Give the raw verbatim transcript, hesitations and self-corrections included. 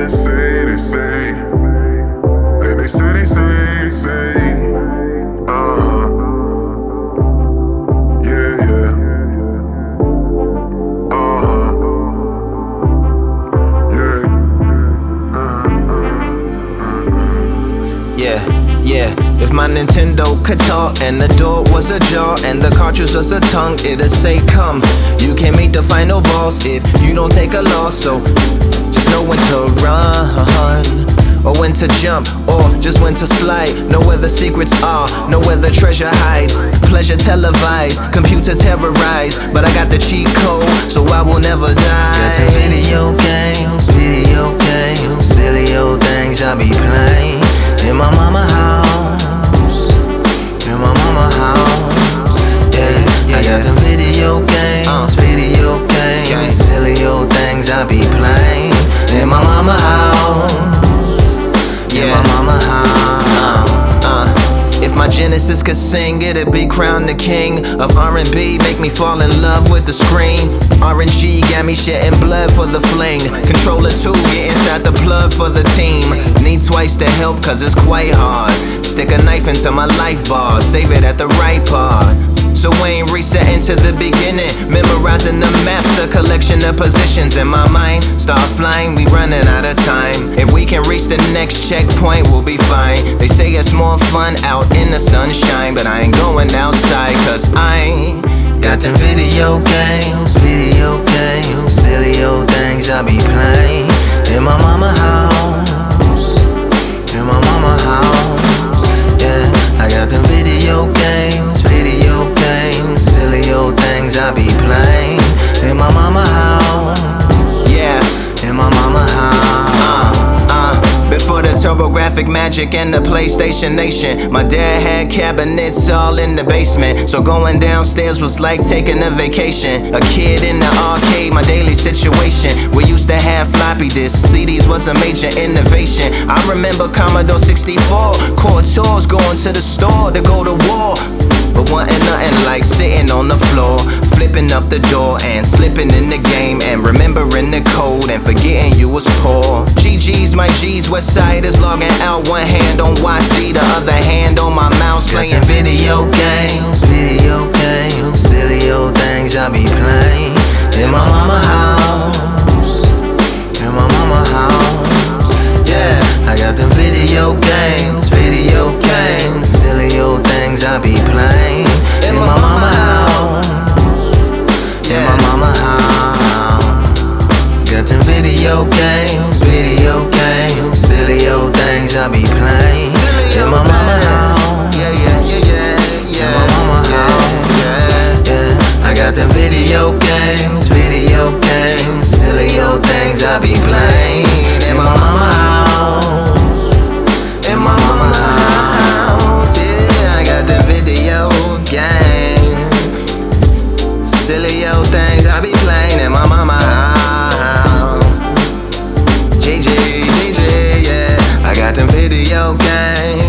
they say, they say, and they say, they say, they say, uh-huh, yeah, yeah, uh-huh, yeah, uh-huh, uh-huh. Yeah, yeah. If my Nintendo could talk and the door was a jaw and the cartridge was a tongue, it'd say come. You can meet the final boss if you don't take a loss. So just know when to run, or when to jump, or just when to slide. Know where the secrets are, know where the treasure hides. Pleasure televised, computer terrorized, but I got the cheat code, so I will never die. Got the video games, video games, silly old things I be playing in my mama house, in my mama house, yeah. I got them video games, video games, silly old things I be playing in my mama house, in my mama house. If my Genesis could sing, it'd be crowned the king of R and B. Make me fall in love with the screen. R N G got me shedding blood for the fling. Controller two, getting shot the plug for the team. Need twice to help cause it's quite hard. Stick a knife into my life bar, save it at the right part. So we ain't resetting to the beginning. Memorizing the maps, a collection of positions in my mind. Start flying, we running out of time. If we can reach the next checkpoint, we'll be fine. They say it's more fun out in the sunshine, but I ain't going outside cause I ain't got them video games, video games, silly old things I be playing in my mama house, in my mama house, yeah. I got them video games, video games, silly old things I be playing in my mama house, yeah, in my mama house. uh, uh, Before the TurboGrafx magic and the PlayStation Nation, my dad had cabinets all in the basement. So going downstairs was like taking a vacation. A kid in the arcade, my daily situation. We used to have floppy disks, C Ds was a major innovation. I remember Commodore sixty-four, court tours, going to the store to go to war. But wasn't nothing like sitting on the floor, flipping up the door and slipping in the game, and remembering the code and forgetting you was poor. G G's, my G's, West Side is logging out. One hand on Y S D, the other hand on my mouse, playing got video games, video games, silly old things I be playing in my mama house, in my mama house, yeah. I got them video games, video games, silly old things I be playing in my mama house, in my mama house. Got them video games, video games, silly old things I be playing in my mama house, yeah, yeah, yeah, yeah, yeah, in my mama house, yeah, yeah. I got them video games, video games, silly old things I be playing in my mama house, in my mama house, yeah. I got the video game, silly old things I be playing in my mama house. G G, G G, yeah. I got them video games.